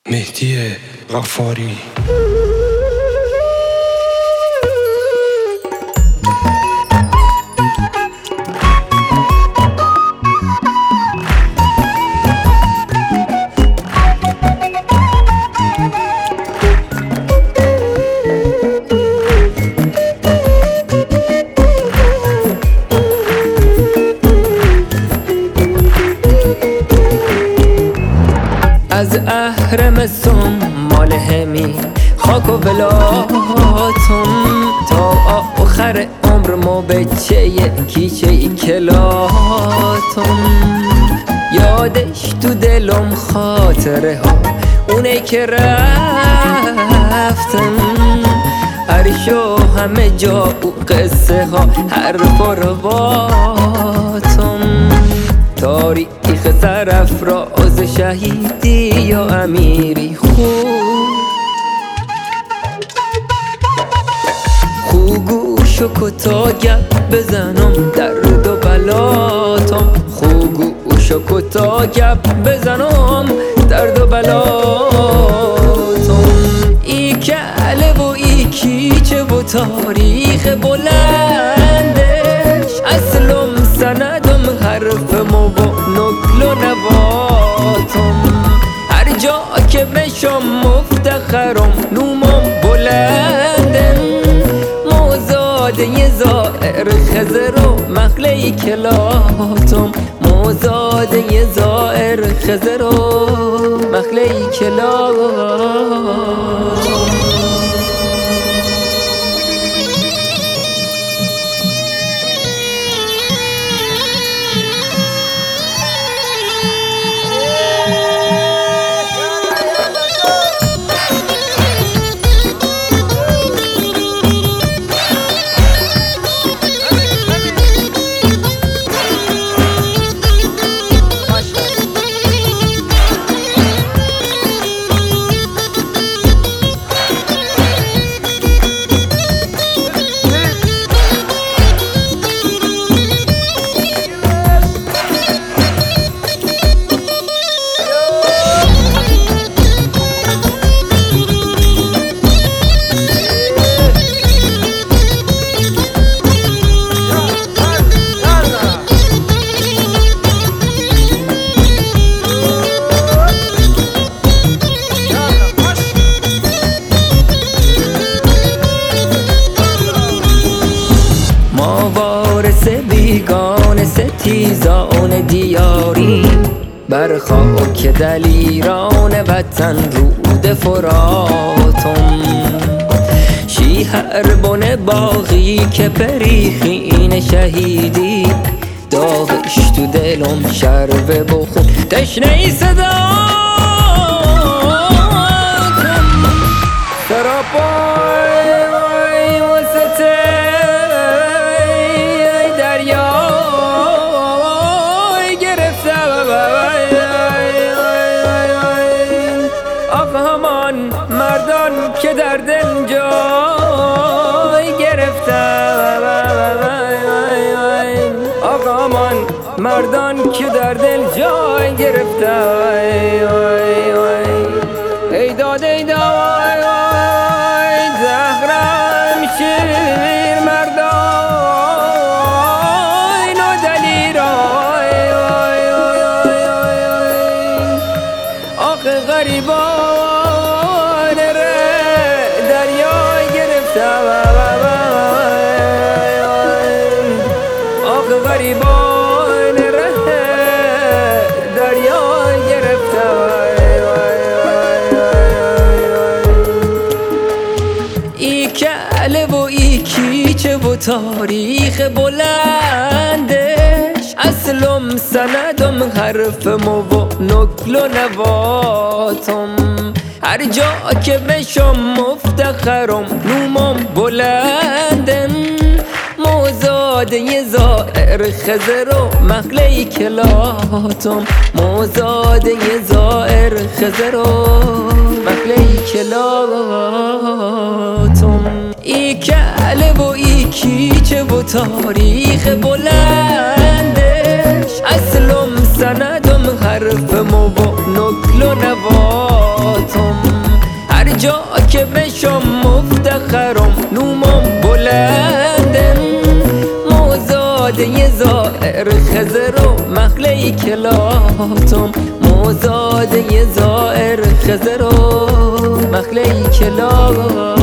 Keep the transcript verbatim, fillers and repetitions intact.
مهدی غفاری. از اهرم سنمال همی خاک و ولاتم تا آخر عمر ما بچه کیچه کلاتم. یادش تو دلم خاطره ها اونه که رفتن، عرشو همه جا و قصه ها حرف و رواتم. تاریخ سرافراز شهیدی یا امیری خوب، خوگوش و کتا گپ بزنم درد و بلاتم. خوگوش و کتا گپ بزنم درد و بلاتم. ای کله و ای کیچه و تاریخ بلندش، اصلم سندم حرف مو و نکل و نواتم. هر جا که بشم مفتخرم نومم بلندن، موزاده زائر خزر و مخله کلاتم. موزاده زائر خزر و مخله کلاتم. بیگان ستیزان دیاری بر خاک دلیران وطن رود فراتم. شیهر بن باغی که پریخین شهیدی، داغش تو دلم شربه بخون تشنه ای صدا سراپای وسط دریای گرفته. آقا همان مردان که در دل جای گرفته. آقا همان مردان که در دل جای گرفته. ای داد ای داد زهرم شیر مردان و دلیرای. آخه غریبان ره دریای گرفته. آخه غریبان ره دریای گرفته. ای کله و ای کیچه و تاریخ بلندش، اصلم سندم حرف مو و نکل و نواتم. هر جا که بشم مفتخرم نومم بلندن، موزاده زائر خزر و مخله کلاتم. موزاده زائر خزر و مخله کلاتم. ای کله و ای کیچه و تاریخ بلندش، اصلم سندم حرف مو و نکل و نواتم. جا که بشم مفتخرم نومم بلندن موزاده زائر خزر و مخله کلاتم موزاده زائر خزر و مخله کلاتم